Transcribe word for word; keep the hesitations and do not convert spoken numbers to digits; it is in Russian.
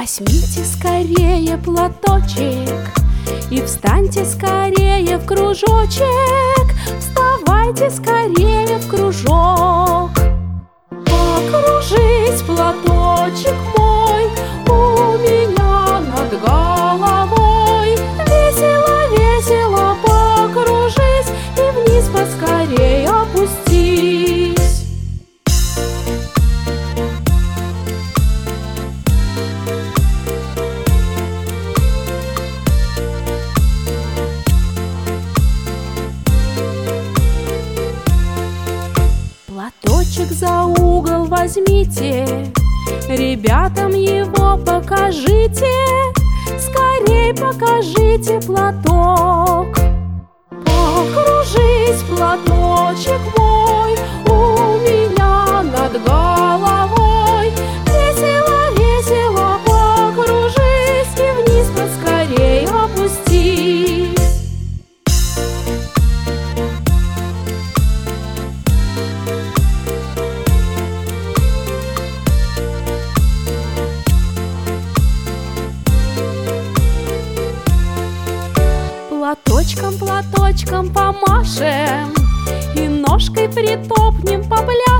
Возьмите скорее платочек и встаньте скорее в кружочек. Вставайте скорее в кружок. Покружись, платочек мой, у меня над головой. Весело, весело покружись и вниз поскорей опустись. Платочек за угол возьмите, ребятам его покажите. Скорей покажите платок. Покружись, платочек мой, у меня над головой. Весело, весело покружись и вниз поскорей опустись. Платочком, платочком помашем и ножкой притопнем, попляшем.